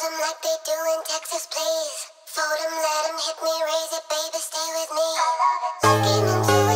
them like they do in Texas, please. Fold them, let them hit me, raise it, baby, stay with me. Looking into